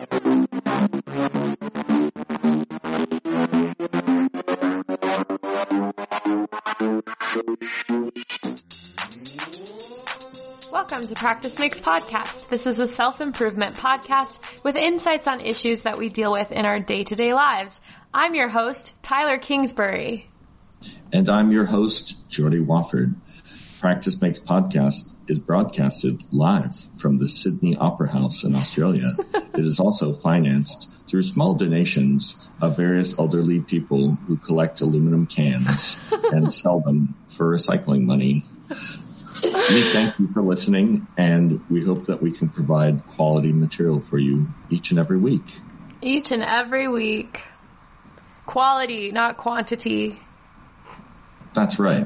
Welcome to Practice Makes Podcast. This is a self-improvement podcast with insights on issues that we deal with in our day-to-day lives. I'm your host, Tyler Kingsbury. And I'm your host, Jordy Wofford. Practice Makes Podcast is broadcasted live from the Sydney Opera House in Australia. It is also financed through small donations of various elderly people who collect aluminum cans and sell them for recycling money. We thank you for listening, and we hope that we can provide quality material for you each and every week. Each and every week. Quality, not quantity. That's right.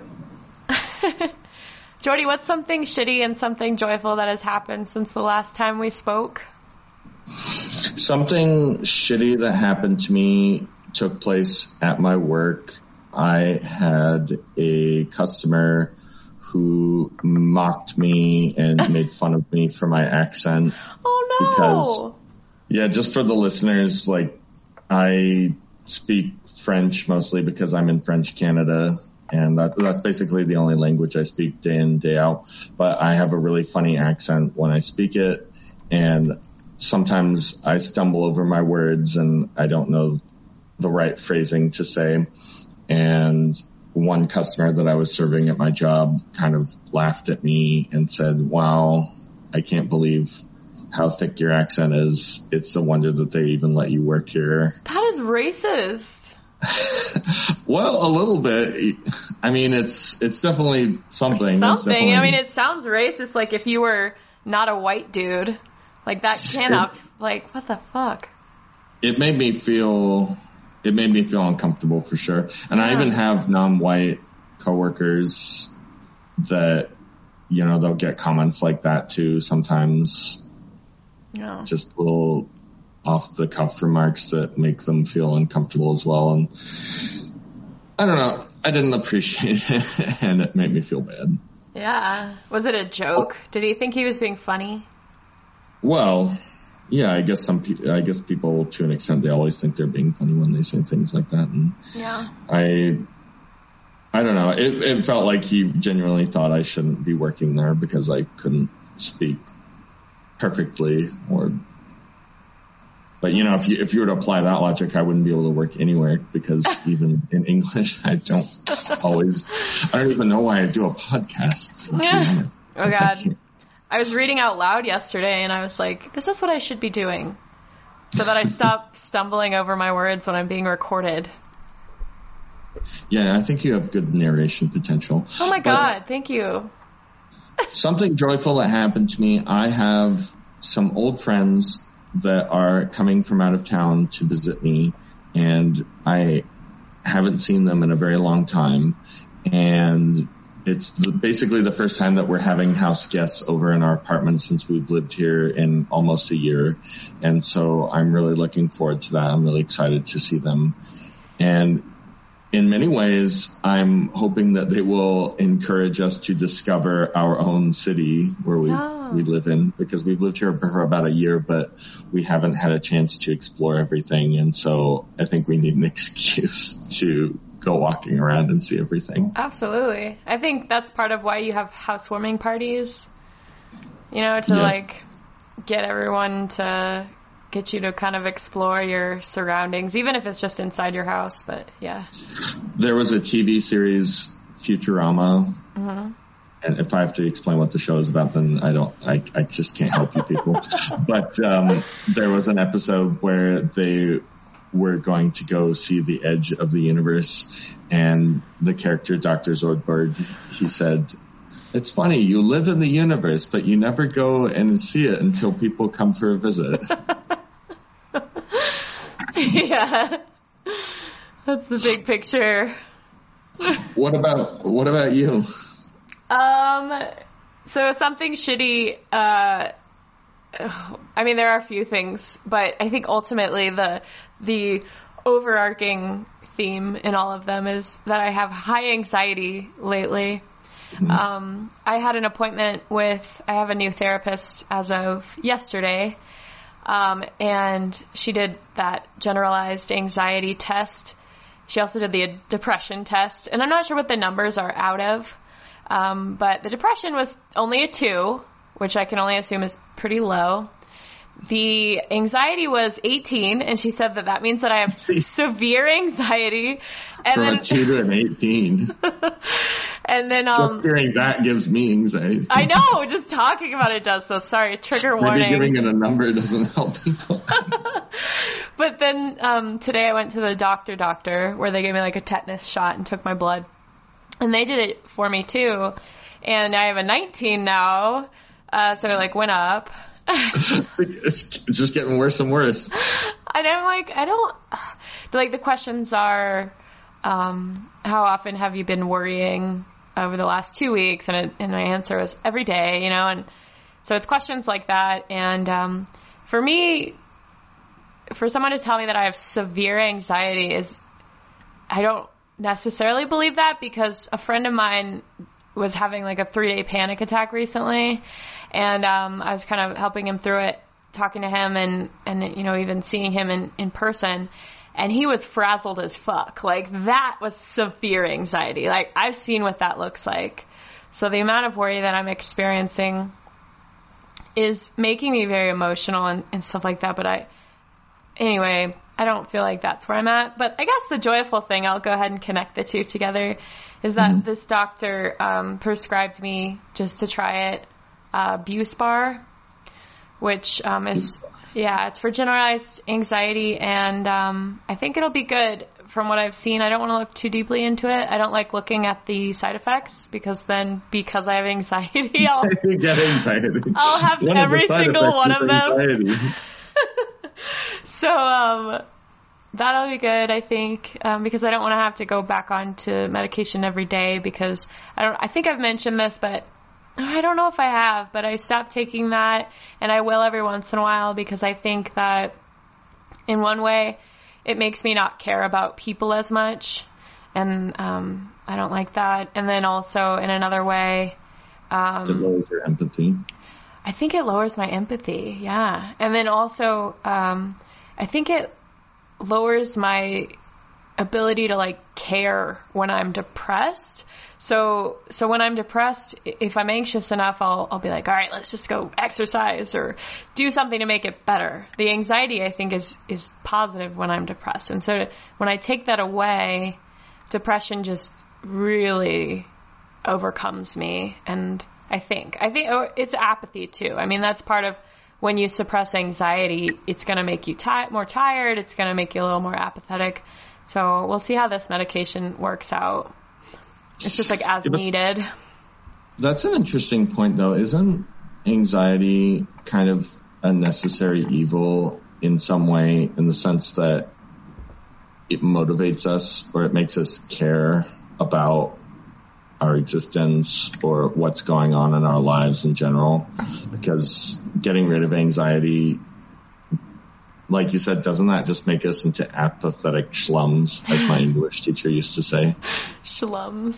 Jordy, what's something shitty and something joyful that has happened since the last time we spoke? Something shitty that happened to me took place at my work. I had a customer who mocked me and made fun of me for my accent. Oh, no. Because, just for the listeners, I speak French mostly because I'm in French Canada, and that's basically the only language I speak day in, day out. But I have a really funny accent when I speak it, and sometimes I stumble over my words and I don't know the right phrasing to say. And one customer that I was serving at my job kind of laughed at me and said, "Wow, I can't believe how thick your accent is. It's a wonder that they even let you work here." That is racist. Well, a little bit. I mean, it's definitely something. Something. I mean, it sounds racist, like if you were not a white dude. Like that cannot, what the fuck? It made me feel uncomfortable for sure. And I even have non-white coworkers that, they'll get comments like that too sometimes. Yeah. Just little off the cuff remarks that make them feel uncomfortable as well. And I don't know. I didn't appreciate it and it made me feel bad. Yeah. Was it a joke? Did he think he was being funny? Well, yeah, I guess people, to an extent, they always think they're being funny when they say things like that. And yeah. I don't know. It felt like he genuinely thought I shouldn't be working there because I couldn't speak perfectly. But if you were to apply that logic, I wouldn't be able to work anywhere because even in English, I don't even know why I do a podcast. Yeah. Oh God. I was reading out loud yesterday, and I was like, is this what I should be doing? So that I stop stumbling over my words when I'm being recorded. Yeah, I think you have good narration potential. Oh, my God. Thank you. Something joyful that happened to me. I have some old friends that are coming from out of town to visit me, and I haven't seen them in a very long time. And it's basically the first time that we're having house guests over in our apartment since we've lived here in almost a year. And so I'm really looking forward to that. I'm really excited to see them. And in many ways, I'm hoping that they will encourage us to discover our own city where we live in, because we've lived here for about a year, but we haven't had a chance to explore everything. And so I think we need an excuse to go walking around and see everything. Absolutely. I think that's part of why you have housewarming parties, get everyone to get you to kind of explore your surroundings, even if it's just inside your house. But yeah. There was a TV series, Futurama. Mm-hmm. And if I have to explain what the show is about, then I just can't help you people. But there was an episode where they were going to go see the edge of the universe, and the character Dr. Zoidberg, he said, "It's funny, you live in the universe, but you never go and see it until people come for a visit." Yeah, that's the big picture. What about you? So something shitty, there are a few things, but I think ultimately the overarching theme in all of them is that I have high anxiety lately. Mm-hmm. I had an appointment I have a new therapist as of yesterday. And she did that generalized anxiety test. She also did the depression test. And I'm not sure what the numbers are out of. But the depression was only a 2, which I can only assume is pretty low. The anxiety was 18, and she said that means that I have severe anxiety. And from a 2 to an 18. And then, just hearing that gives me anxiety. I know, just talking about it does. So sorry, trigger warning. Maybe giving it a number doesn't help people. But then, today I went to the doctor, where they gave me like a tetanus shot and took my blood. And they did it for me too. And I have a 19 now. So it like went up. It's just getting worse and worse. And I'm like, the questions are, how often have you been worrying over the last 2 weeks? And my answer was every day, and so it's questions like that. And, for me, for someone to tell me that I have severe anxiety I don't necessarily believe that, because a friend of mine was having like a 3-day panic attack recently, and I was kind of helping him through it, talking to him and even seeing him in person, and he was frazzled as fuck. Like, that was severe anxiety. Like, I've seen what that looks like. So the amount of worry that I'm experiencing is making me very emotional and stuff like that. But anyway, I don't feel like that's where I'm at. But I guess the joyful thing, I'll go ahead and connect the two together, is that this doctor prescribed me, just to try it, Buspar, which it's for generalized anxiety, and I think it'll be good from what I've seen. I don't want to look too deeply into it. I don't like looking at the side effects, because I have anxiety, I'll have every single one of them. So that'll be good, I think, because I don't want to have to go back onto medication every day, because I think I've mentioned this, but I don't know if I have, but I stopped taking that, and I will every once in a while, because I think that in one way it makes me not care about people as much, and I don't like that. And then also in another way, it lowers your empathy. I think it lowers my empathy, yeah. And then also, I think it lowers my ability to like care when I'm depressed. So when I'm depressed, if I'm anxious enough, I'll be like, all right, let's just go exercise or do something to make it better. The anxiety, I think, is positive when I'm depressed. And so when I take that away, depression just really overcomes me. And I think it's apathy too. I mean, that's part of when you suppress anxiety, it's going to make you more tired. It's going to make you a little more apathetic. So we'll see how this medication works out. It's just like as needed. That's an interesting point, though. Isn't anxiety kind of a necessary evil in some way, in the sense that it motivates us, or it makes us care about our existence or what's going on in our lives in general? Because getting rid of anxiety, like you said, doesn't that just make us into apathetic schlums, as my English teacher used to say? Schlums.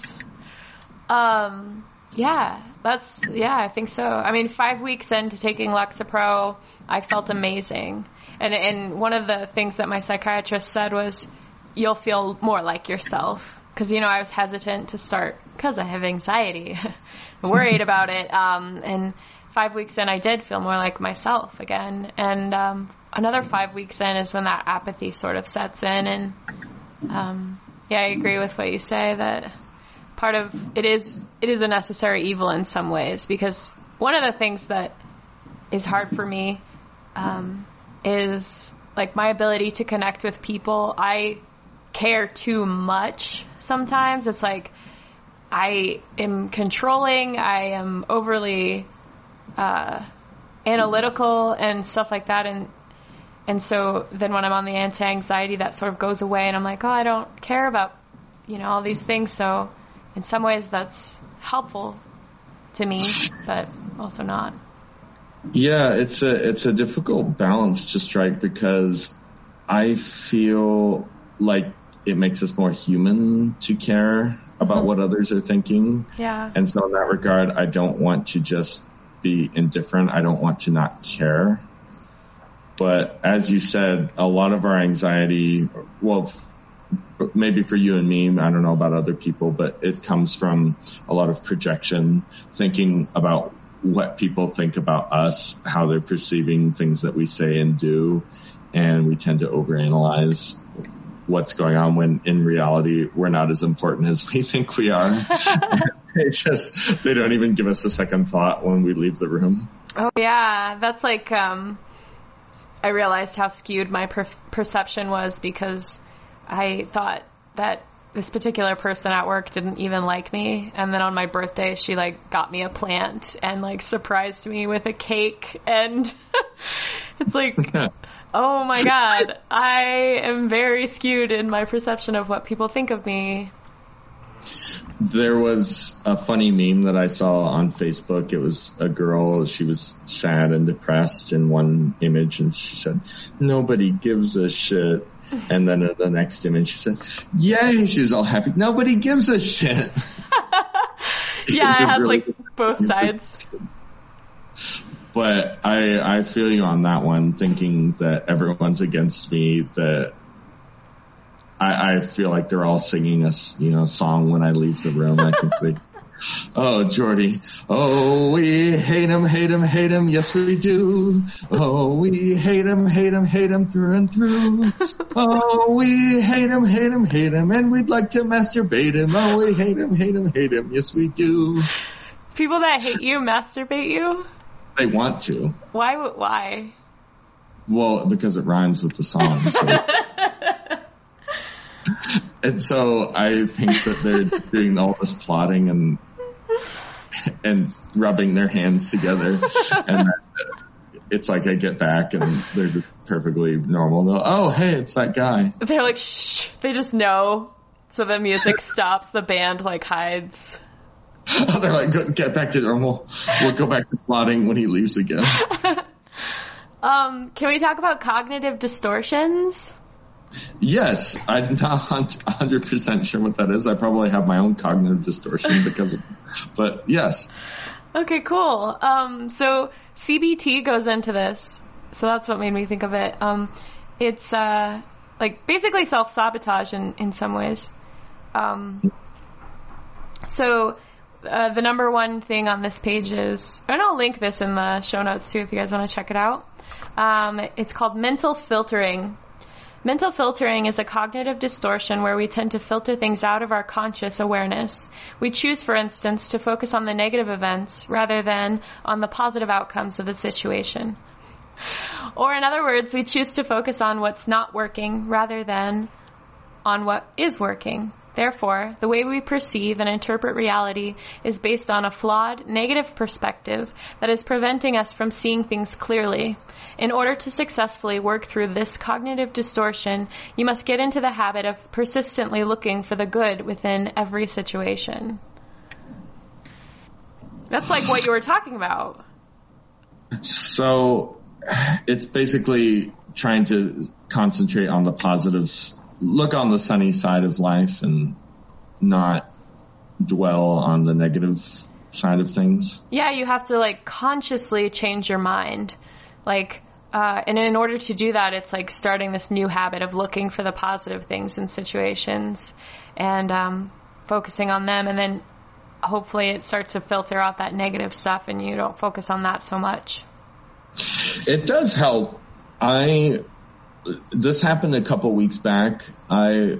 I think so. I mean, 5 weeks into taking Lexapro, I felt amazing. And one of the things that my psychiatrist said was, you'll feel more like yourself. Because, I was hesitant to start because I have anxiety, worried about it. And 5 weeks in, I did feel more like myself again. And another 5 weeks in is when that apathy sort of sets in. And I agree with what you say, that part of it is a necessary evil in some ways. Because one of the things that is hard for me is like my ability to connect with people. I care too much sometimes. It's like I am controlling, I am overly analytical and stuff like that, and so then when I'm on the anti-anxiety, that sort of goes away, and I'm like, I don't care about all these things. So in some ways that's helpful to me, but also not. Yeah, it's a difficult balance to strike, because I feel like it makes us more human to care about what others are thinking. Yeah. And so in that regard, I don't want to just be indifferent. I don't want to not care. But as you said, a lot of our anxiety, well, maybe for you and me, I don't know about other people, but it comes from a lot of projection, thinking about what people think about us, how they're perceiving things that we say and do. And we tend to overanalyze what's going on when in reality we're not as important as we think we are. They don't even give us a second thought when we leave the room. Oh yeah, that's like, I realized how skewed my perception was because I thought that this particular person at work didn't even like me. And then on my birthday, she like got me a plant and like surprised me with a cake. And it's like, oh my God, I am very skewed in my perception of what people think of me. There was a funny meme that I saw on Facebook. It was a girl. She was sad and depressed in one image, and she said, "Nobody gives a shit." And then in the next image, she said, "Yay!" She was all happy. Nobody gives a shit. Yeah, it has really like both sides. But I feel you on that one, thinking that everyone's against me, that I feel like they're all singing a song when I leave the room. I think they, oh, Jordy, oh, we hate him, hate him, hate him, yes we do. Oh, we hate him, hate him, hate him through and through. Oh, we hate him, hate him, hate him, and we'd like to masturbate him. Oh, we hate him, hate him, hate him, yes we do. People that hate you masturbate you? They want to. Why? Well, because it rhymes with the song. So. And so I think that they're doing all this plotting and rubbing their hands together, and it's like I get back and they're just perfectly normal. They're, oh, hey, it's that guy. They're like, shh. They just know. So the music stops. The band like hides. Oh, they're like, get back to normal. We'll go back to plotting when he leaves again. Can we talk about cognitive distortions? Yes, I'm not 100% sure what that is. I probably have my own cognitive distortion because of, but yes. Okay, cool. So CBT goes into this. So that's what made me think of it. It's, like basically self-sabotage in some ways. So, the number one thing on this page is, and I'll link this in the show notes too if you guys want to check it out. It's called mental filtering. Mental filtering is a cognitive distortion where we tend to filter things out of our conscious awareness. We choose, for instance, to focus on the negative events rather than on the positive outcomes of the situation. Or in other words, we choose to focus on what's not working rather than on what is working. Therefore, the way we perceive and interpret reality is based on a flawed, negative perspective that is preventing us from seeing things clearly. In order to successfully work through this cognitive distortion, you must get into the habit of persistently looking for the good within every situation. That's like what you were talking about. So, it's basically trying to concentrate on the positives. Look on the sunny side of life and not dwell on the negative side of things. Yeah, you have to like consciously change your mind. Like, and in order to do that, it's like starting this new habit of looking for the positive things in situations and focusing on them. And then hopefully it starts to filter out that negative stuff and you don't focus on that so much. It does help. This happened a couple weeks back. I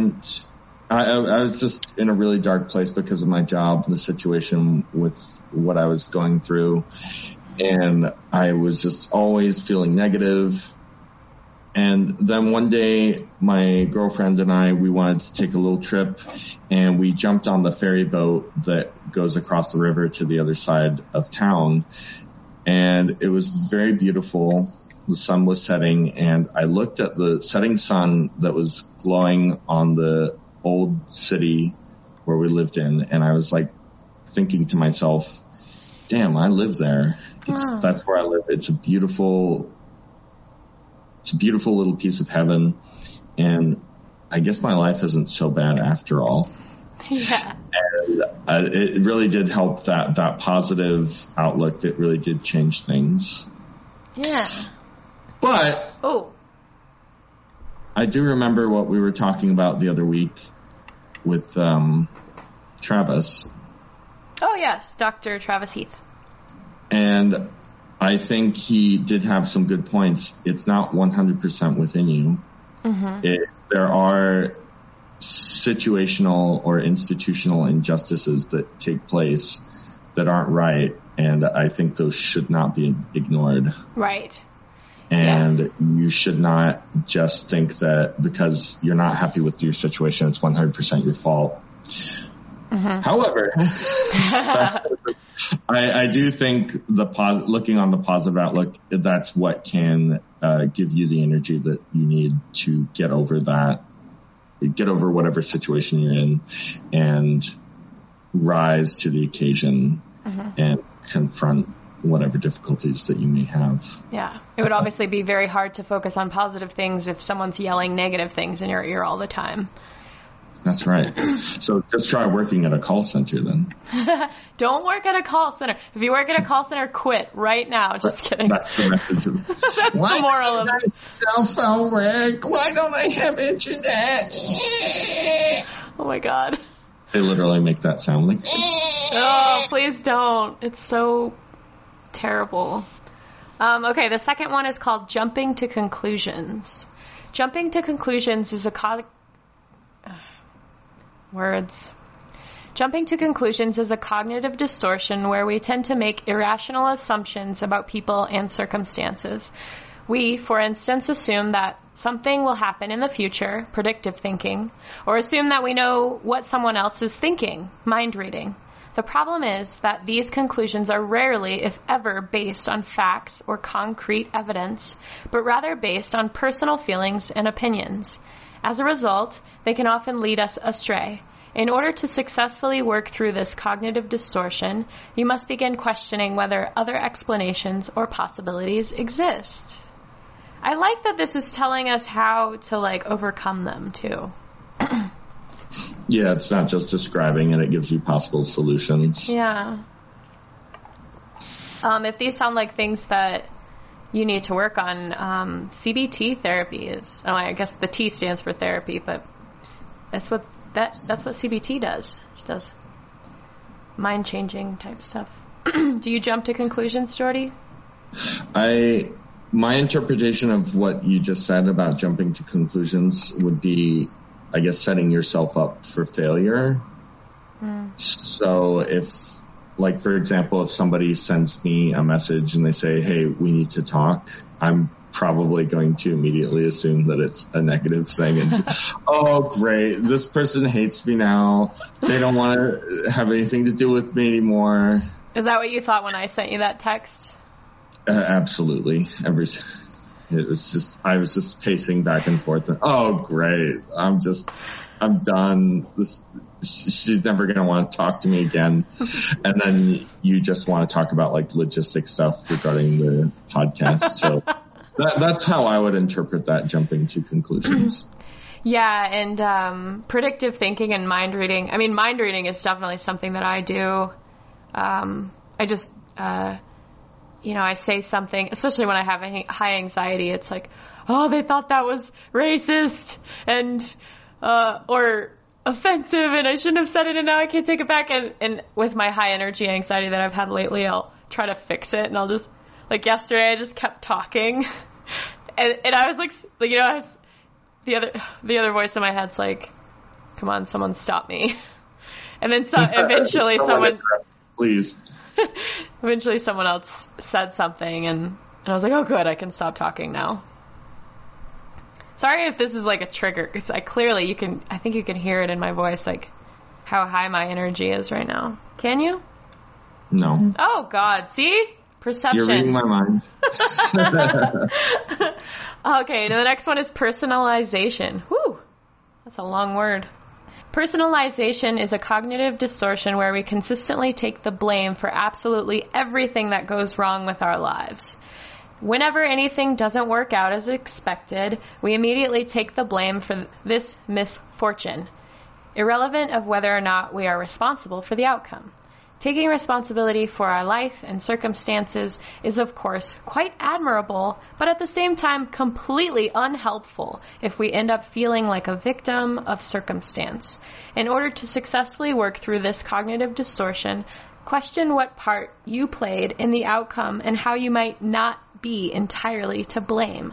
was just in a really dark place because of my job and the situation with what I was going through. And I was just always feeling negative. And then one day, my girlfriend and I, we wanted to take a little trip, and we jumped on the ferry boat that goes across the river to the other side of town. And it was very beautiful. The sun was setting, and I looked at the setting sun that was glowing on the old city where we lived in, and I was like thinking to myself, damn, I live there. That's where I live. It's a beautiful little piece of heaven, and I guess my life isn't so bad after all. Yeah. And it really did help, that positive outlook. That really did change things. Yeah. But I do remember what we were talking about the other week with Travis. Oh, yes, Dr. Travis Heath. And I think he did have some good points. It's not 100% within you. Mm-hmm. There are situational or institutional injustices that take place that aren't right, and I think those should not be ignored. Right. And you should not just think that because you're not happy with your situation, it's 100% your fault. Mm-hmm. However, I do think looking on the positive outlook, that's what can give you the energy that you need to get over whatever situation you're in and rise to the occasion and confront whatever difficulties that you may have. Yeah. It would obviously be very hard to focus on positive things if someone's yelling negative things in your ear all the time. That's right. So just try working at a call center then. Don't work at a call center. If you work at a call center, quit right now. Just kidding. That's the message. That's the moral of it. Cell phone work? Why don't I have internet? Oh my God. They literally make that sound like. Oh, please don't. It's so terrible. Okay, the second one is called jumping to conclusions. Jumping to conclusions is Jumping to conclusions is a cognitive distortion where we tend to make irrational assumptions about people and circumstances. We, for instance, assume that something will happen in the future, predictive thinking, or assume that we know what someone else is thinking, mind reading. The problem is that these conclusions are rarely, if ever, based on facts or concrete evidence, but rather based on personal feelings and opinions. As a result, they can often lead us astray. In order to successfully work through this cognitive distortion, you must begin questioning whether other explanations or possibilities exist. I like that this is telling us how to, overcome them, too. Yeah, it's not just describing, and it gives you possible solutions. Yeah. If these sound like things that you need to work on, CBT therapy is, I guess the T stands for therapy, but that's what CBT does. It does mind-changing type stuff. Do you jump to conclusions, Jordy? My interpretation of what you just said about jumping to conclusions would be, I guess, setting yourself up for failure. So if, for example, if somebody sends me a message and they say, hey, we need to talk, I'm probably going to immediately assume that it's a negative thing. And oh, great, this person hates me now. They don't want to have anything to do with me anymore. Is that what you thought when I sent you that text? Absolutely. I was just pacing back and forth. And, oh, great. I'm done. She's never going to want to talk to me again. And then you just want to talk about logistic stuff regarding the podcast. So that's how I would interpret that, jumping to conclusions. Yeah. And, predictive thinking and mind reading. I mean, mind reading is definitely something that I do. I say something, especially when I have high anxiety, it's like, oh, they thought that was racist and, or offensive and I shouldn't have said it and now I can't take it back. And with my high energy anxiety that I've had lately, I'll try to fix it and I'll just, yesterday I just kept talking and I was the other voice in my head's like, come on, someone stop me. And then eventually someone, please. Eventually someone else said something and I was like, oh good, I can stop talking now. Sorry if this is a trigger, because I think you can hear it in my voice, how high my energy is right now. Can you? No. Oh God, see? Perception. You're reading my mind. Okay, now the next one is personalization. Whew, that's a long word. Personalization is a cognitive distortion where we consistently take the blame for absolutely everything that goes wrong with our lives. Whenever anything doesn't work out as expected, we immediately take the blame for this misfortune, irrelevant of whether or not we are responsible for the outcome. Taking responsibility for our life and circumstances is, of course, quite admirable, but at the same time completely unhelpful if we end up feeling like a victim of circumstance. In order to successfully work through this cognitive distortion, question what part you played in the outcome and how you might not be entirely to blame.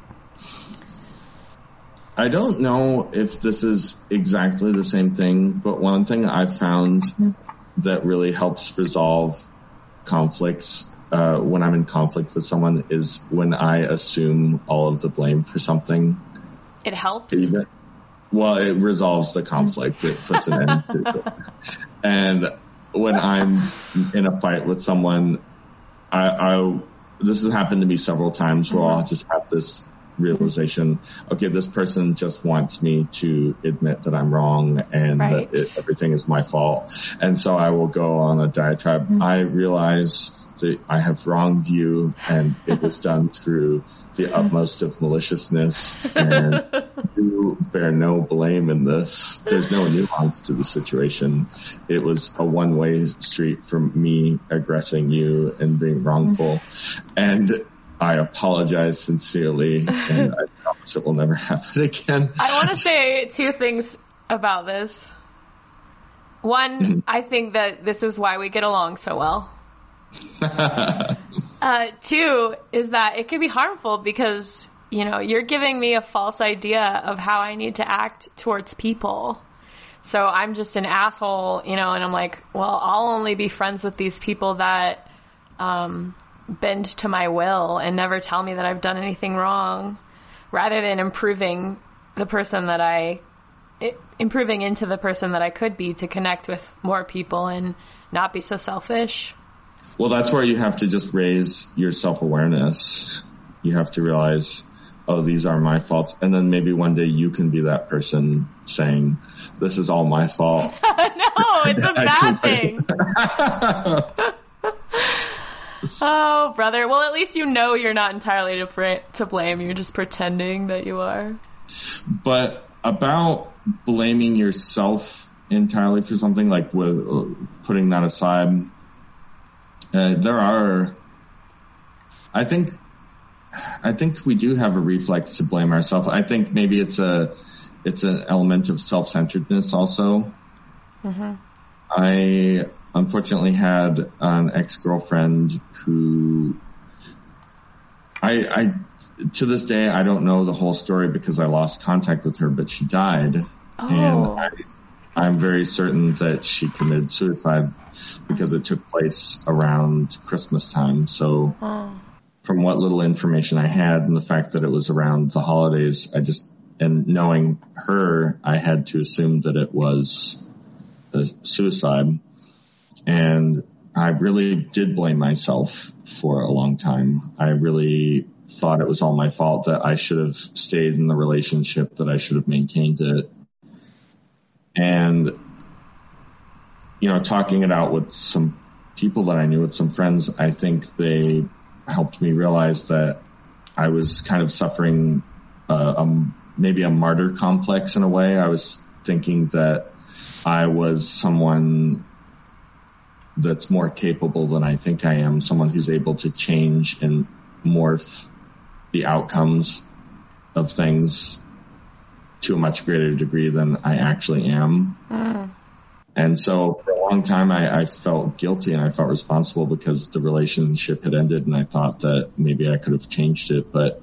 I don't know if this is exactly the same thing, but one thing I've found that really helps resolve conflicts when I'm in conflict with someone is when I assume all of the blame for something. It helps? Well, it resolves the conflict. It puts an end to it. And when I'm in a fight with someone, this has happened to me several times where I'll just have this realization, okay, this person just wants me to admit that I'm wrong and that everything is my fault. And so I will go on a diatribe. I realize that I have wronged you and it was done through the utmost of maliciousness and you bear no blame in this. There's no nuance to the situation. It was a one-way street from me aggressing you and being wrongful. And I apologize sincerely, and I promise it will never happen again. I want to say two things about this. One, I think that this is why we get along so well. Two is that it can be harmful because, you're giving me a false idea of how I need to act towards people. So I'm just an asshole, and I'm like, well, I'll only be friends with these people that, bend to my will and never tell me that I've done anything wrong, rather than improving into the person that I could be to connect with more people and not be so selfish. Well, that's where you have to just raise your self-awareness. You have to realize, oh, these are my faults. And then maybe one day you can be that person saying, this is all my fault. No, it's a bad thing. Oh, brother. Well, at least you're not entirely to blame. You're just pretending that you are. But about blaming yourself entirely for something, like with putting that aside, I think we do have a reflex to blame ourselves. I think maybe it's an element of self-centeredness also. Mm-hmm. I unfortunately had an ex-girlfriend who I to this day, I don't know the whole story because I lost contact with her, but she died. Oh. And I'm very certain that she committed suicide because it took place around Christmas time. So from what little information I had and the fact that it was around the holidays, and knowing her, I had to assume that it was a suicide. And I really did blame myself for a long time. I really thought it was all my fault, that I should have stayed in the relationship, that I should have maintained it. And, talking it out with some people that I knew, with some friends, I think they helped me realize that I was kind of suffering maybe a martyr complex in a way. I was thinking that I was someone that's more capable than I think I am, someone who's able to change and morph the outcomes of things to a much greater degree than I actually am. Mm. And so for a long time, I felt guilty and I felt responsible because the relationship had ended, and I thought that maybe I could have changed it. But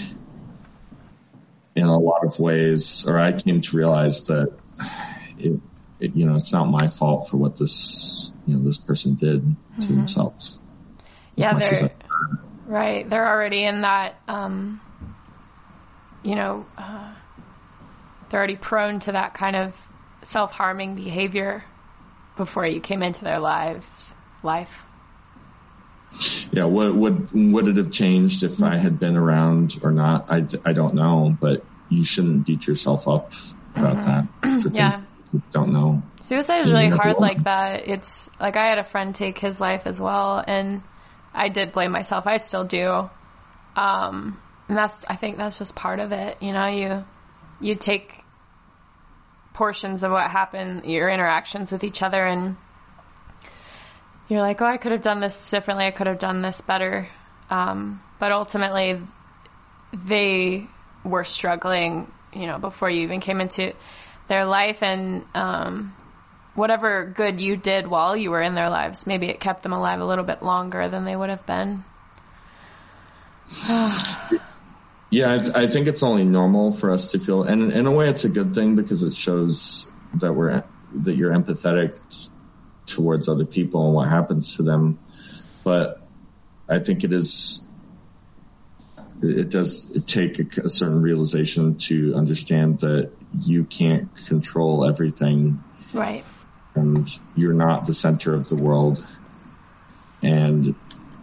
in a lot of ways, or I came to realize that it's not my fault for what this person did to themselves. Yeah, they're right. They're already in that, they're already prone to that kind of self-harming behavior before you came into their life. Yeah, would it have changed if I had been around or not? I don't know, but you shouldn't beat yourself up about that. Yeah. Don't know. Suicide is really hard like that. It's like I had a friend take his life as well, and I did blame myself. I still do. And I think that's just part of it. You take portions of what happened, your interactions with each other, and you're like, oh, I could have done this differently. I could have done this better. But ultimately, they were struggling, before you even came into their life. And whatever good you did while you were in their lives, maybe it kept them alive a little bit longer than they would have been. Yeah, I think it's only normal for us to feel, and in a way it's a good thing because it shows that you're empathetic towards other people and what happens to them. But I think it does take a certain realization to understand that you can't control everything. Right. And you're not the center of the world. And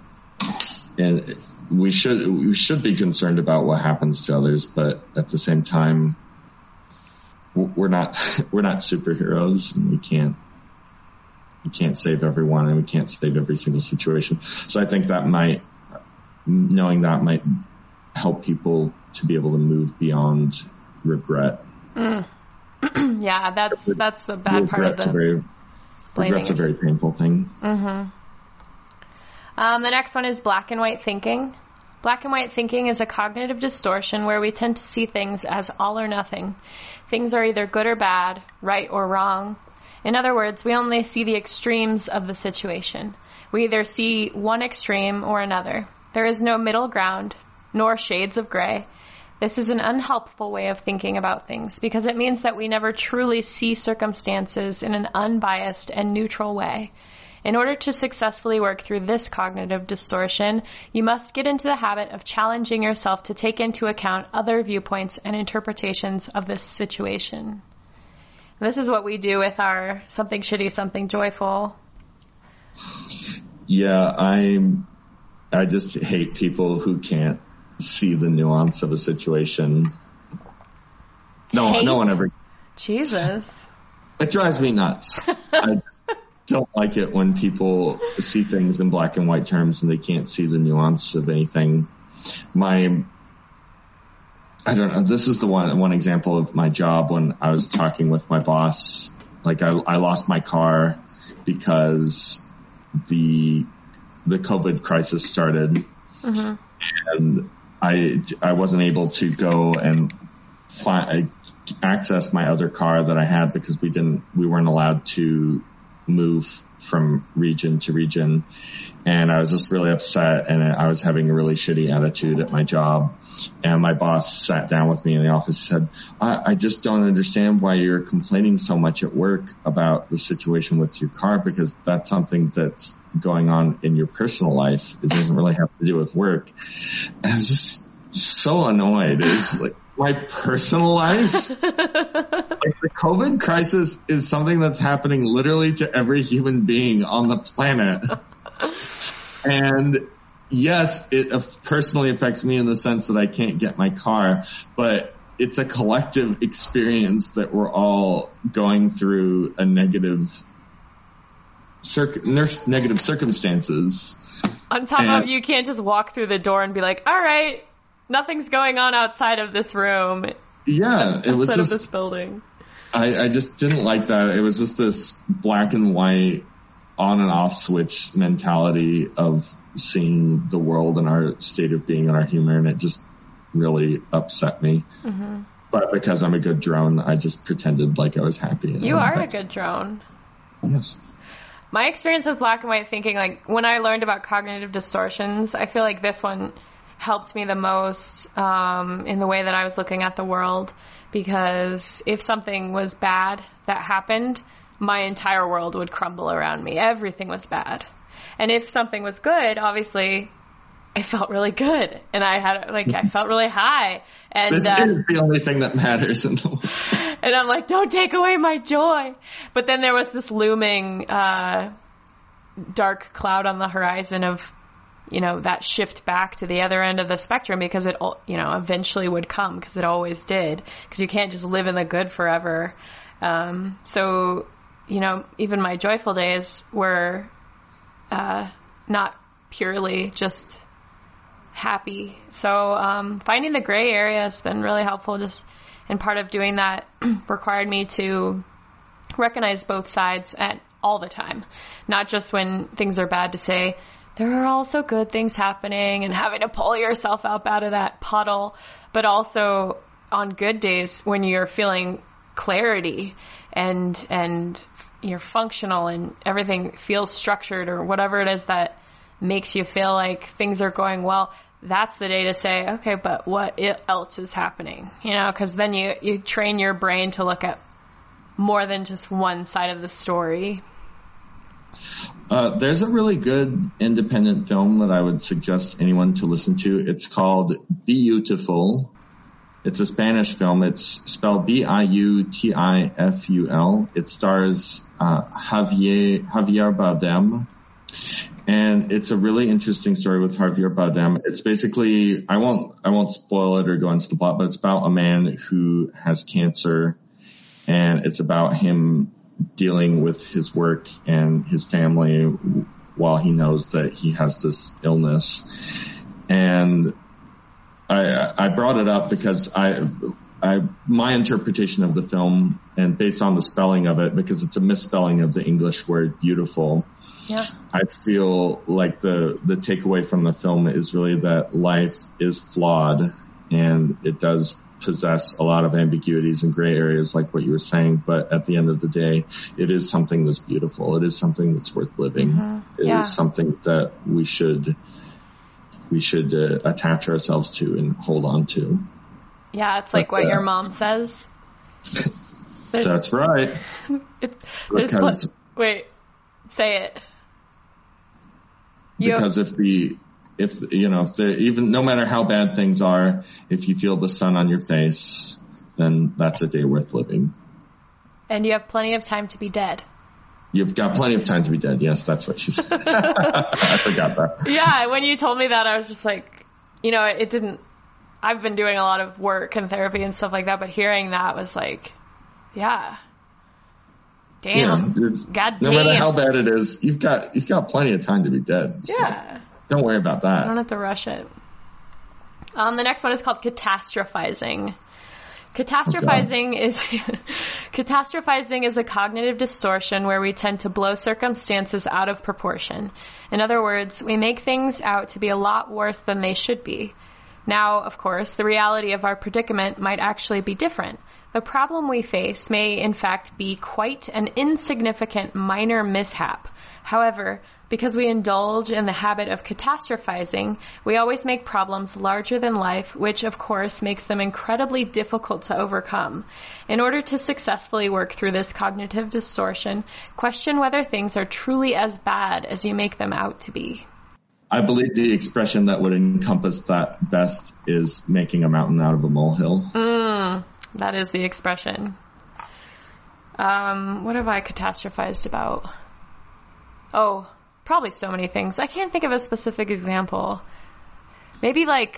we should be concerned about what happens to others, but at the same time, we're not superheroes, and we can't save everyone, and we can't save every single situation. So I think knowing that might help people to be able to move beyond regret. Yeah, that's the bad part of the regret's a very painful thing. Mm-hmm. The next one is black and white thinking. Black and white thinking is a cognitive distortion where we tend to see things as all or nothing. Things are either good or bad, right or wrong. In other words, we only see the extremes of the situation. We either see one extreme or another. There is no middle ground, nor shades of gray. This is an unhelpful way of thinking about things because it means that we never truly see circumstances in an unbiased and neutral way. In order to successfully work through this cognitive distortion, you must get into the habit of challenging yourself to take into account other viewpoints and interpretations of this situation. And this is what we do with our something shitty, something joyful. Yeah, I just hate people who can't see the nuance of a situation. No one ever. Jesus. It drives me nuts. I don't like it when people see things in black and white terms and they can't see the nuance of anything. I don't know. This is the one example of my job when I was talking with my boss. Like I lost my car because the COVID crisis started, mm-hmm. and I wasn't able to go and access my other car that I had because we weren't allowed to move from region to region. And I was just really upset, and I was having a really shitty attitude at my job. And my boss sat down with me in the office and said, I just don't understand why you're complaining so much at work about the situation with your car, because that's something that's going on in your personal life. It doesn't really have to do with work. And I was just so annoyed. It's like, my personal life? Like, the COVID crisis is something that's happening literally to every human being on the planet. And yes, it personally affects me in the sense that I can't get my car, but it's a collective experience that we're all going through a negative circumstances. On top of, you can't just walk through the door and be like, all right, nothing's going on outside of this room. Yeah, it was outside just of this building. I just didn't like that. It was just this black and white on and off switch mentality of seeing the world and our state of being and our humor, and it just really upset me. Mm-hmm. But because I'm a good drone, I just pretended like I was happy. You are a good drone. Yes. My experience with black and white thinking, like when I learned about cognitive distortions, I feel like this one helped me the most in the way that I was looking at the world, because if something was bad that happened, my entire world would crumble around me. Everything was bad. And if something was good, obviously I felt really good, and I felt really high. And this is the only thing that matters in the world. And I'm like, don't take away my joy. But then there was this looming dark cloud on the horizon of, that shift back to the other end of the spectrum, because it, eventually would come, because it always did, because you can't just live in the good forever. So, even my joyful days were not purely just happy. So finding the gray area has been really helpful, and part of doing that required me to recognize both sides at all the time. Not just when things are bad to say, there are also good things happening and having to pull yourself up out of that puddle, but also on good days when you're feeling clarity and you're functional and everything feels structured or whatever it is that makes you feel like things are going well. That's the day to say, okay, but what else is happening? You know, because then you train your brain to look at more than just one side of the story. There's a really good independent film that I would suggest anyone to listen to. It's called Biutiful. It's a Spanish film. It's spelled Biutiful. It stars Javier Bardem. And it's a really interesting story with Javier Bardem. It's basically, I won't spoil it or go into the plot, but it's about a man who has cancer, and it's about him dealing with his work and his family while he knows that he has this illness. And I brought it up because my interpretation of the film, and based on the spelling of it, because it's a misspelling of the English word beautiful. Yeah. I feel like the takeaway from the film is really that life is flawed, and it does possess a lot of ambiguities and gray areas like what you were saying, but at the end of the day, it is something that's beautiful. It is something that's worth living. Mm-hmm. It is something that we should attach ourselves to and hold on to. Yeah, it's like what your mom says. That's right. Wait, say it. Because even no matter how bad things are, if you feel the sun on your face, then that's a day worth living. And you have plenty of time to be dead. You've got plenty of time to be dead. Yes, that's what she said. I forgot that. Yeah, when you told me that, I was just like, it didn't. I've been doing a lot of work and therapy and stuff like that, but hearing that was like, yeah. Damn. Yeah, God damn. No matter how bad it is, you've got plenty of time to be dead. So yeah. Don't worry about that. I don't have to rush it. The next one is called catastrophizing. Catastrophizing is a cognitive distortion where we tend to blow circumstances out of proportion. In other words, we make things out to be a lot worse than they should be. Now, of course, the reality of our predicament might actually be different. The problem we face may, in fact, be quite an insignificant minor mishap. However, because we indulge in the habit of catastrophizing, we always make problems larger than life, which, of course, makes them incredibly difficult to overcome. In order to successfully work through this cognitive distortion, question whether things are truly as bad as you make them out to be. I believe the expression that would encompass that best is making a mountain out of a molehill. That is the expression. What have I catastrophized about? Oh, probably so many things. I can't think of a specific example. Maybe like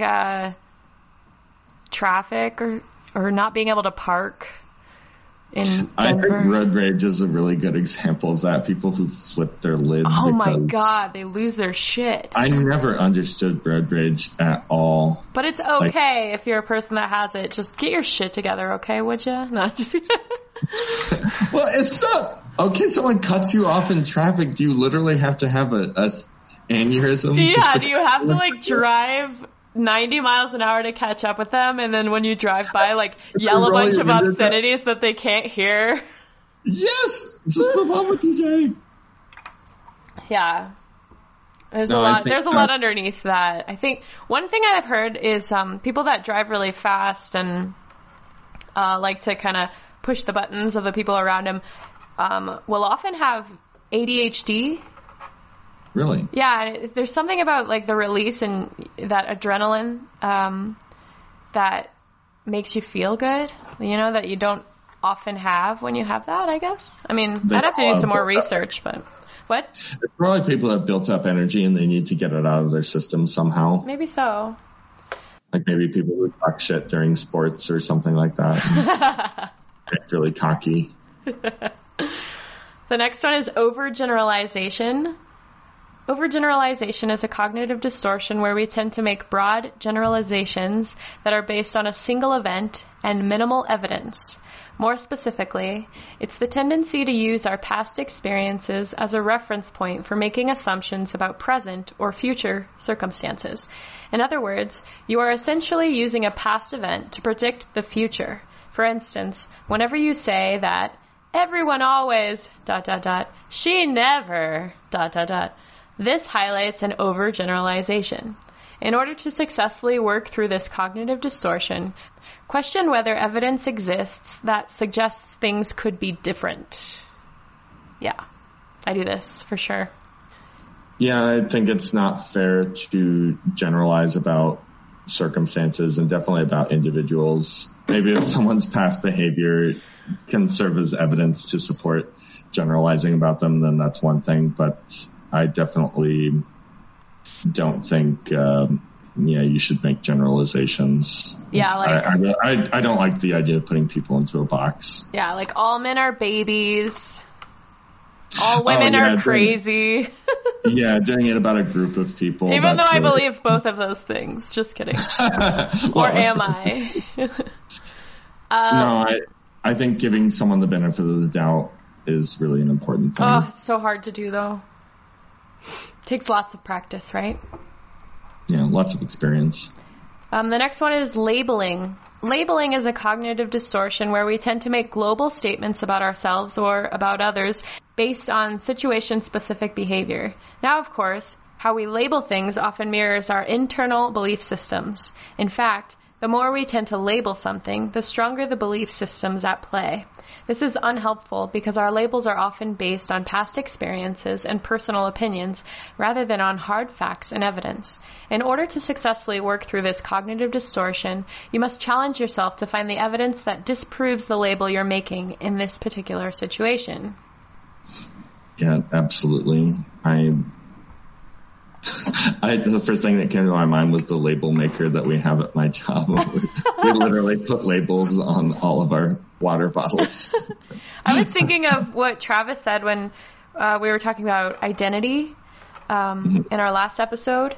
traffic or not being able to park in Denver. I think road rage is a really good example of that. People who flip their lids. Oh my God, they lose their shit. I never understood road rage at all. But it's okay if you're a person that has it. Just get your shit together, okay, would you? No, just... Well, it's not... Okay, someone cuts you off in traffic. Do you literally have to have a aneurysm? Yeah, do you have to drive 90 miles an hour to catch up with them, and then when you drive by, yell a bunch of obscenities that they can't hear? Yes! Just move on with your day. Yeah. There's a lot underneath that. I think one thing I've heard is people that drive really fast and like to kind of push the buttons of the people around them will often have ADHD. Really? Yeah, there's something about the release and that adrenaline that makes you feel good, that you don't often have when you have that, I guess. I mean, I'd have to do some more research, but what? It's probably people have built up energy and they need to get it out of their system somehow. Maybe so. Maybe people who talk shit during sports or something like that. Get really cocky. The next one is overgeneralization. Overgeneralization is a cognitive distortion where we tend to make broad generalizations that are based on a single event and minimal evidence. More specifically, it's the tendency to use our past experiences as a reference point for making assumptions about present or future circumstances. In other words, you are essentially using a past event to predict the future. For instance, whenever you say that everyone always ... she never ... this highlights an overgeneralization. In order to successfully work through this cognitive distortion, question whether evidence exists that suggests things could be different. Yeah, I do this for sure. Yeah, I think it's not fair to generalize about circumstances and definitely about individuals. Maybe if someone's past behavior can serve as evidence to support generalizing about them, then that's one thing. But I definitely don't think, you should make generalizations. Yeah, like I don't like the idea of putting people into a box. Yeah, like all men are babies. All women are crazy. Doing it about a group of people. Even though I believe both of those things. Just kidding. Or am I? No, I think giving someone the benefit of the doubt is really an important thing. Oh, it's so hard to do, though. Takes lots of practice, right? Yeah, lots of experience. The next one is labeling. Labeling is a cognitive distortion where we tend to make global statements about ourselves or about others based on situation-specific behavior. Now, of course, how we label things often mirrors our internal belief systems. In fact, the more we tend to label something, the stronger the belief systems at play. This is unhelpful because our labels are often based on past experiences and personal opinions rather than on hard facts and evidence. In order to successfully work through this cognitive distortion, you must challenge yourself to find the evidence that disproves the label you're making in this particular situation. Yeah, absolutely. The first thing that came to my mind was the label maker that we have at my job. We literally put labels on all of our water bottles. I was thinking of what Travis said when we were talking about identity in our last episode.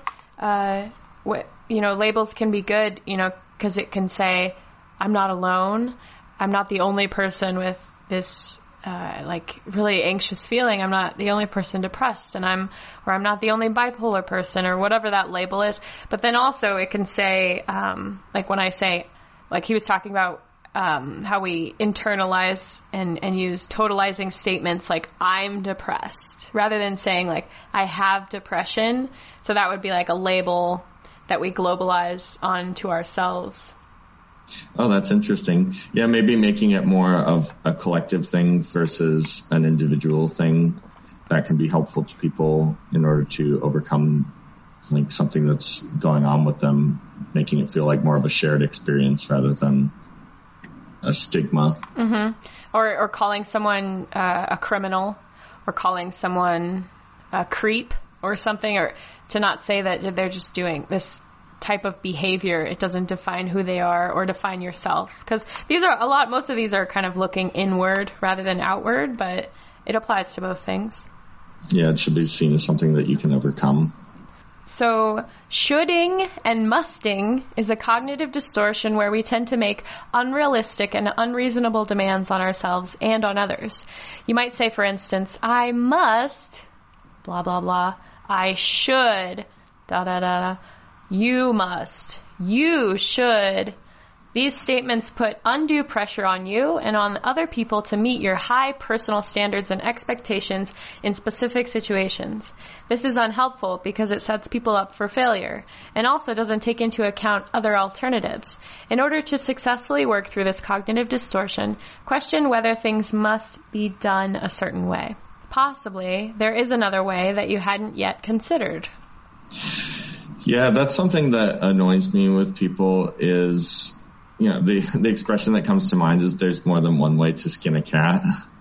Labels can be good, because it can say, I'm not alone. I'm not the only person with this really anxious feeling. I'm not the only person depressed, or I'm not the only bipolar person, or whatever that label is. But then also it can say, when I say, he was talking about how we internalize and use totalizing statements like I'm depressed, rather than saying I have depression. So that would be like a label that we globalize onto ourselves. Oh, that's interesting. Yeah, maybe making it more of a collective thing versus an individual thing. That can be helpful to people in order to overcome something that's going on with them, making it feel like more of a shared experience rather than a stigma. Mm-hmm. Or calling someone a criminal, or calling someone a creep or something, or to not say that they're just doing this type of behavior. It doesn't define who they are or define yourself, because most of these are kind of looking inward rather than outward, but it applies to both things. Yeah, it should be seen as something that you can overcome. So shoulding and musting is a cognitive distortion where we tend to make unrealistic and unreasonable demands on ourselves and on others. You might say, for instance, I must, blah, blah, blah. I should, da, da, da, da. You must. You should. These statements put undue pressure on you and on other people to meet your high personal standards and expectations in specific situations. This is unhelpful because it sets people up for failure and also doesn't take into account other alternatives. In order to successfully work through this cognitive distortion, question whether things must be done a certain way. Possibly, there is another way that you hadn't yet considered. Yeah, that's something that annoys me with people is, the expression that comes to mind is there's more than one way to skin a cat.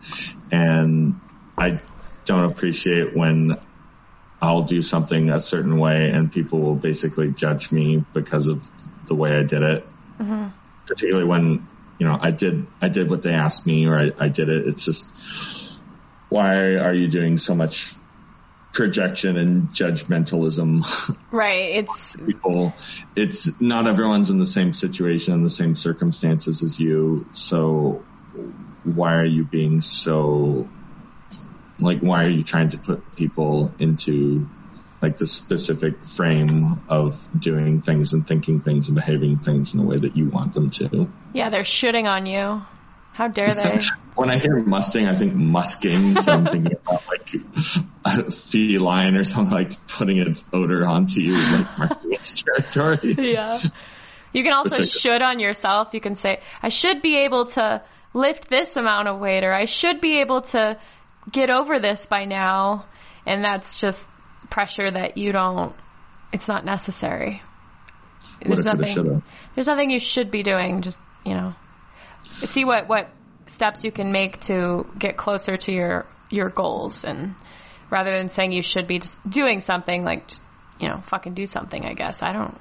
And I don't appreciate when I'll do something a certain way and people will basically judge me because of the way I did it. Mm-hmm. Particularly when, I did what they asked me, or I did it. It's just, why are you doing so much projection and judgmentalism. Right. It's people. It's not everyone's in the same situation and the same circumstances as you. So why are you being so, like, why are you trying to put people into like the specific frame of doing things and thinking things and behaving things in the way that you want them to? Yeah, they're shitting on you. How dare they? When I hear musting, I think musking, so I'm thinking about like a feline or something, like putting its odor onto you, like marking its territory. Yeah. You can also should on yourself. You can say, I should be able to lift this amount of weight, or I should be able to get over this by now. And that's just pressure that you don't, it's not necessary. There's nothing you should be doing. Just, you know, see what steps you can make to get closer to your goals, and rather than saying you should be just doing something, like, you know, fucking do something, I guess.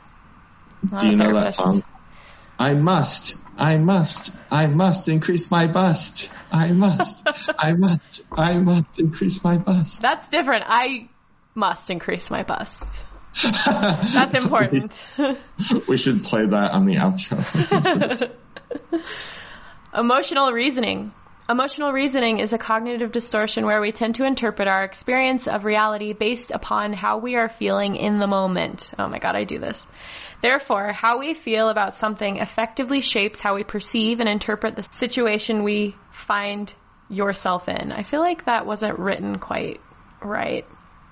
Do you know that song? I must increase my bust. I must increase my bust. That's different. I must increase my bust. That's important. We should play that on the outro. Emotional reasoning. Emotional reasoning is a cognitive distortion where we tend to interpret our experience of reality based upon how we are feeling in the moment. Oh my God, I do this. Therefore, how we feel about something effectively shapes how we perceive and interpret the situation we find yourself in. I feel like that wasn't written quite right.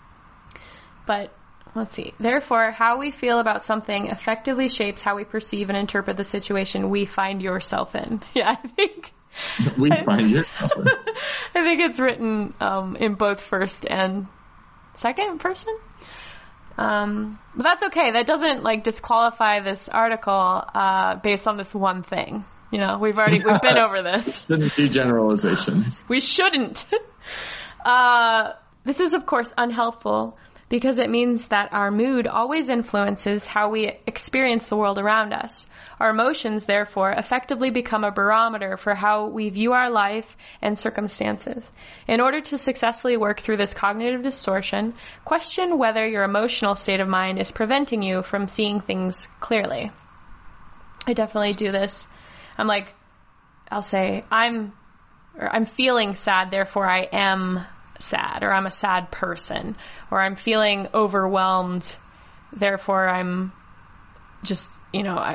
But let's see. Therefore, how we feel about something effectively shapes how we perceive and interpret the situation we find yourself in. Yeah, I think. Find yourself in. I think it's written in both first and second person. But that's okay. That doesn't like disqualify this article based on this one thing. You know, we've been over this. Shouldn't do generalizations. We shouldn't. This is, of course, unhelpful, because it means that our mood always influences how we experience the world around us. Our emotions, therefore, effectively become a barometer for how we view our life and circumstances. In order to successfully work through this cognitive distortion, question whether your emotional state of mind is preventing you from seeing things clearly. I definitely do this. I'll say, I'm feeling sad, therefore I am sad, or I'm a sad person, or I'm feeling overwhelmed, therefore I'm just, you know,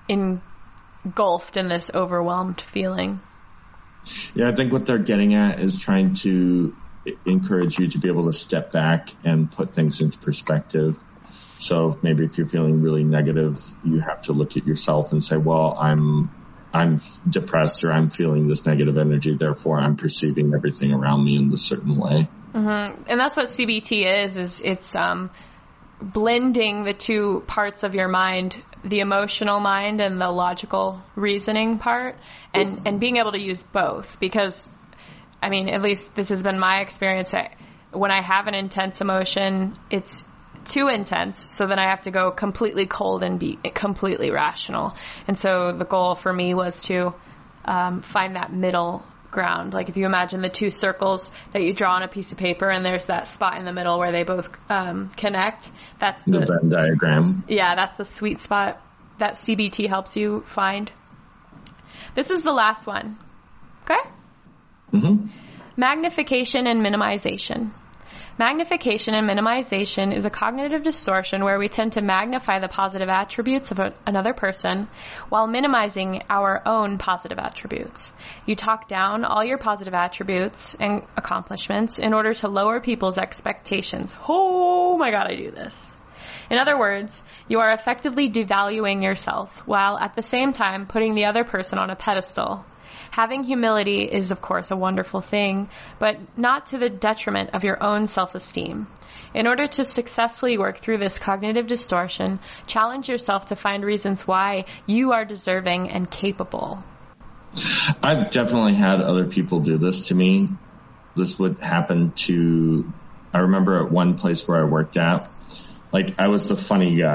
engulfed in this overwhelmed feeling. Yeah, I think what they're getting at is trying to encourage you to be able to step back and put things into perspective. So maybe if you're feeling really negative, you have to look at yourself and say, well, I'm depressed, or I'm feeling this negative energy, therefore I'm perceiving everything around me in this certain way. Mm-hmm. And that's what CBT is it's blending the two parts of your mind, the emotional mind and the logical reasoning part, and being able to use both. Because, I mean, at least this has been my experience, when I have an intense emotion, it's too intense, so then I have to go completely cold and be completely rational. And so the goal for me was to find that middle ground. Like if you imagine the two circles that you draw on a piece of paper, and there's that spot in the middle where they both connect. That's the Venn diagram. Yeah, that's the sweet spot that CBT helps you find. This is the last one. Okay? Mm-hmm. Magnification and minimization. Magnification and minimization is a cognitive distortion where we tend to magnify the positive attributes of another person while minimizing our own positive attributes. You talk down all your positive attributes and accomplishments in order to lower people's expectations. Oh my God, I do this. In other words, you are effectively devaluing yourself while at the same time putting the other person on a pedestal. Having humility is, of course, a wonderful thing, but not to the detriment of your own self-esteem. In order to successfully work through this cognitive distortion, challenge yourself to find reasons why you are deserving and capable. I've definitely had other people do this to me. This would happen I remember at one place where I worked at, like I was the funny guy,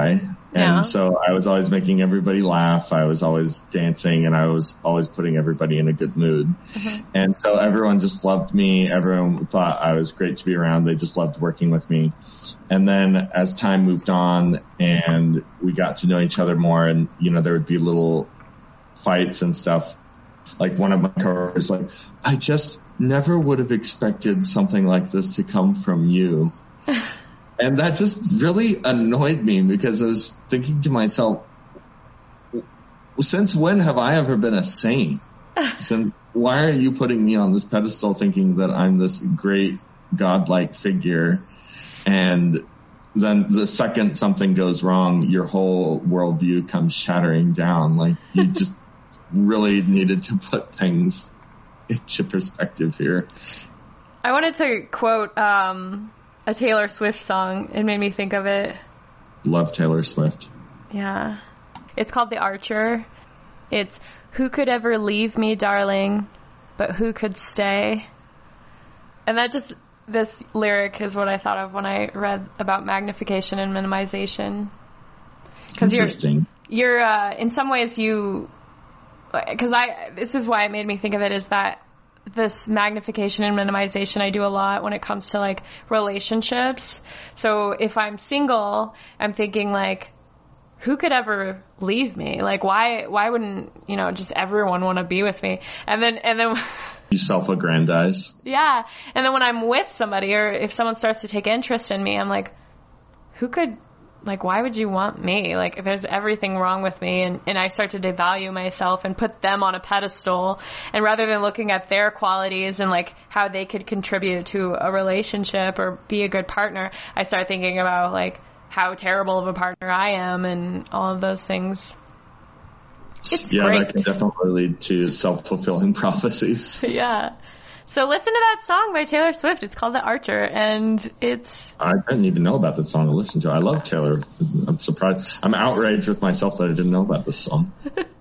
And so I was always making everybody laugh. I was always dancing, and I was always putting everybody in a good mood. Mm-hmm. And so everyone just loved me. Everyone thought I was great to be around. They just loved working with me. And then as time moved on and we got to know each other more, and, you know, there would be little fights and stuff. Like one of my coworkers, like, I just never would have expected something like this to come from you. And that just really annoyed me, because I was thinking to myself, since when have I ever been a saint? Since, why are you putting me on this pedestal thinking that I'm this great godlike figure? And then the second something goes wrong, your whole worldview comes shattering down. Like, you just really needed to put things into perspective here. I wanted to quote a Taylor Swift song. It made me think of it. Love Taylor Swift. Yeah. It's called The Archer. It's, who could ever leave me, darling, but who could stay? And that just, this lyric is what I thought of when I read about magnification and minimization. Because you're in some ways this is why it made me think of it, is that this magnification and minimization I do a lot when it comes to like relationships. So if I'm single, I'm thinking like, who could ever leave me? Like, why wouldn't, you know, just everyone want to be with me? And then you self-aggrandize. Yeah. And then when I'm with somebody, or if someone starts to take interest in me, I'm like, why would you want me? Like, if there's everything wrong with me, and I start to devalue myself and put them on a pedestal, and rather than looking at their qualities and like how they could contribute to a relationship or be a good partner, I start thinking about like how terrible of a partner I am and all of those things. It's great. That can definitely lead to self-fulfilling prophecies. Yeah. So listen to that song by Taylor Swift. It's called The Archer, and I didn't even know about that song to listen to. I love Taylor. I'm surprised. I'm outraged with myself that I didn't know about this song.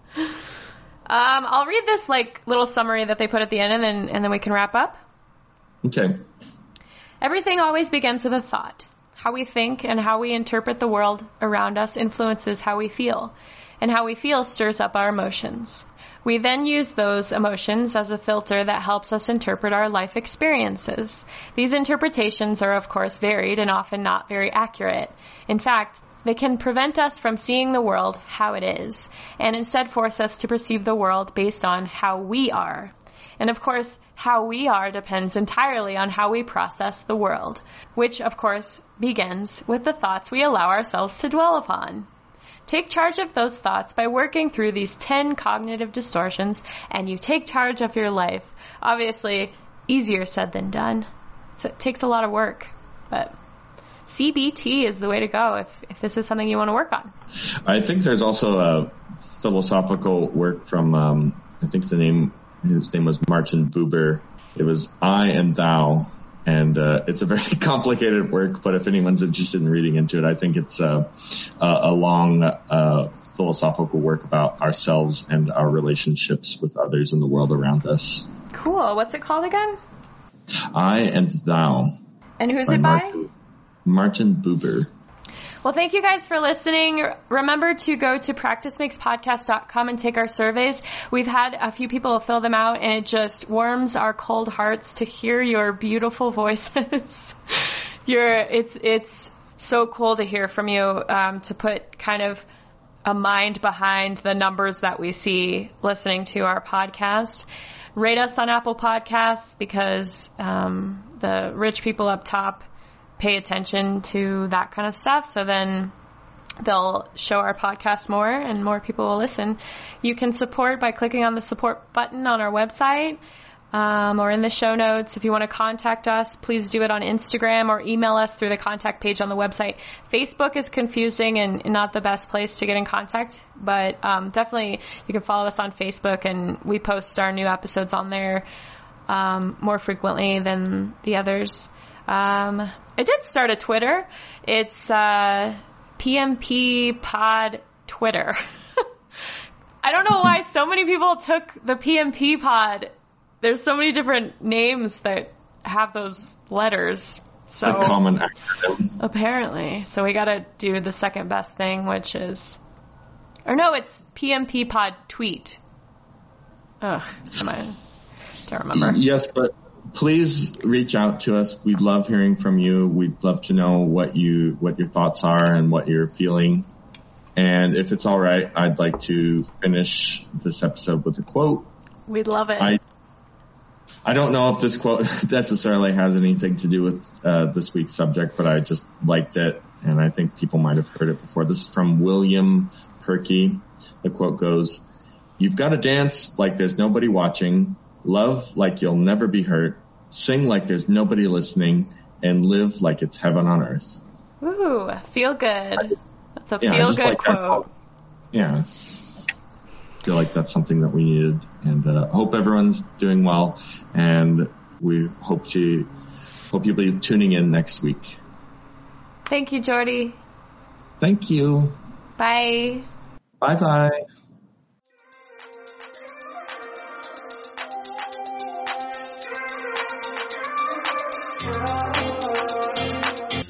I'll read this like little summary that they put at the end, and then we can wrap up. Okay. Everything always begins with a thought. How we think and how we interpret the world around us influences how we feel, and how we feel stirs up our emotions. We then use those emotions as a filter that helps us interpret our life experiences. These interpretations are, of course, varied and often not very accurate. In fact, they can prevent us from seeing the world how it is, and instead force us to perceive the world based on how we are. And of course, how we are depends entirely on how we process the world, which, of course, begins with the thoughts we allow ourselves to dwell upon. Take charge of those thoughts by working through these 10 cognitive distortions, and you take charge of your life. Obviously, easier said than done. So it takes a lot of work, but CBT is the way to go if this is something you want to work on. I think there's also a philosophical work from, I think his name was Martin Buber. It was I and Thou. And it's a very complicated work, but if anyone's interested in reading into it, I think it's a long philosophical work about ourselves and our relationships with others in the world around us. Cool. What's it called again? I and Thou. And who's it by? Martin Buber. Well, thank you guys for listening. Remember to go to practicemakespodcast.com and take our surveys. We've had a few people fill them out, and it just warms our cold hearts to hear your beautiful voices. It's so cool to hear from you, to put kind of a mind behind the numbers that we see listening to our podcast. Rate us on Apple Podcasts, because the rich people up top pay attention to that kind of stuff, so then they'll show our podcast more and more people will listen. You can support by clicking on the support button on our website, or in the show notes. If you want to contact us, please do it on Instagram or email us through the contact page on the website. Facebook is confusing and not the best place to get in contact, but definitely you can follow us on Facebook, and we post our new episodes on there more frequently than the others. I did start a Twitter. It's PMP Pod Twitter. I don't know why so many people took the PMP Pod. There's so many different names that have those letters. So a common acronym. Apparently. So we got to do the second best thing, which is, or no, it's PMP Pod tweet. Ugh, I don't remember. Yes, but please reach out to us. We'd love hearing from you. We'd love to know what your thoughts are and what you're feeling. And if it's all right, I'd like to finish this episode with a quote. We'd love it. I don't know if this quote necessarily has anything to do with this week's subject, but I just liked it, and I think people might have heard it before. This is from William Perky. The quote goes, "You've got to dance like there's nobody watching, love like you'll never be hurt, sing like there's nobody listening, and live like it's heaven on earth." Ooh, feel good. That's a feel good like quote. Yeah. I feel like that's something that we needed, and hope everyone's doing well, and we hope you'll be tuning in next week. Thank you, Jordy. Thank you. Bye. Bye-bye.